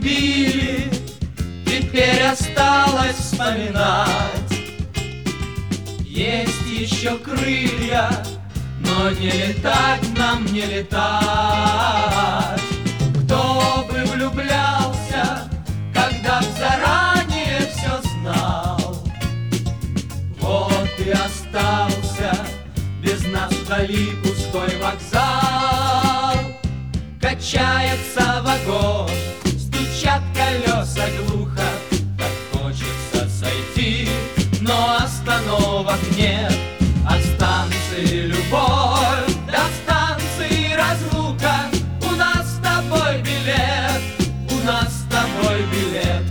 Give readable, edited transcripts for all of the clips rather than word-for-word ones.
любили, теперь осталось вспоминать. Есть еще крылья, но не летать нам, не летать. Кто бы влюблялся, когда б заранее все знал, вот и остался без нас вдали пустой вокзал. Качается вагон, стучат колеса глухо, так хочется сойти, но остановок нет. От станции любовь до станции разлука. У нас с тобой билет, у нас с тобой билет.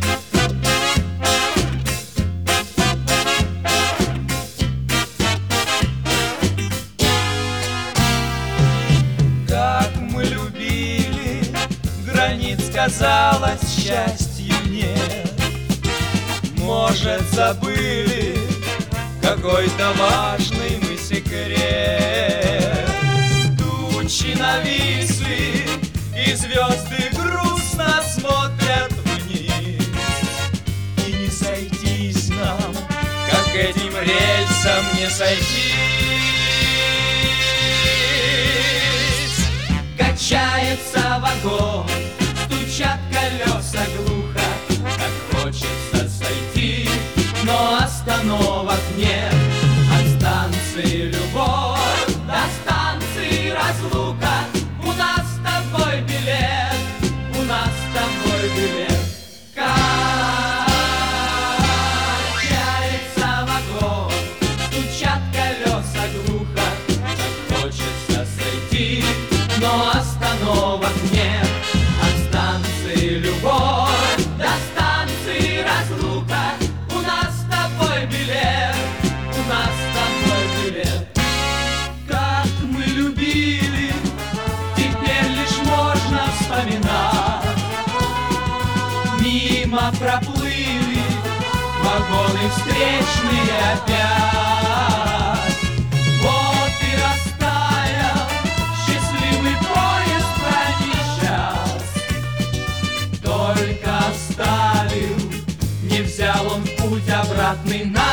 Как мы любили, границ, казалось, счастью нет. Может, забыли какой-то важный мы секрет. Тучи нависли, и звезды грустно смотрят вниз. И не сойтись нам, как этим рельсам не сойтись. Качается вагон, стучат колеса глухо, так хочется сойти, но остановок нет. От станции любовь до станции разлука. У нас с тобой билет, у нас с тобой билет. Качается вагон, стучат колеса глухо, так хочется сойти, но остановок нет. От станции любовь до станции разлука. У нас с тобой билет, у нас с тобой билет. Как мы любили, теперь лишь можно вспоминать. Мимо проплыли вагоны встречные опять. Вот и растаял счастливый поезд проезжал. Только оставил, не взял он в путь обратный нас.